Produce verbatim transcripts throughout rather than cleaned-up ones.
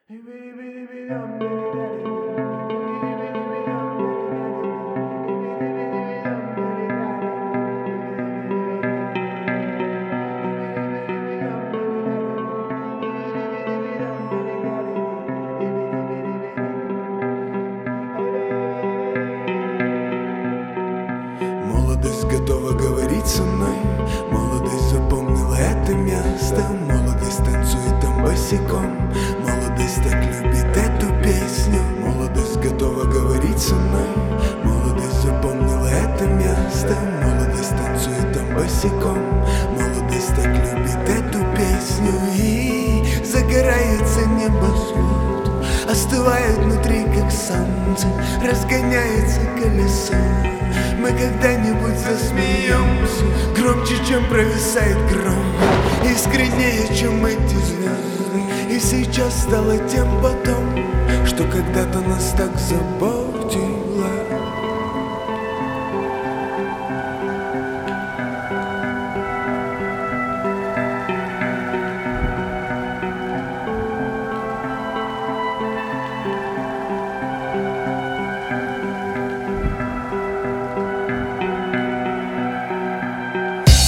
Молодость готова говорить со мной. Молодость запомнила это место. Молодость танцует там босиком. Молодость так любит эту песню. Молодость готова говорить со мной. Молодость запомнила это место. Молодость танцует там босиком. Молодость так любит эту песню. И загорается небосвод, остывает внутри, как солнце, разгоняется колесо. Мы когда-нибудь засмеемся громче, чем провисает гром, искреннее, чем эти звезды. И сейчас стало тем потом, что когда-то нас так заботило.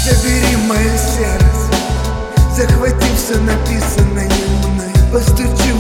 Забери мое сердце, захвати все написанное мной. Постучи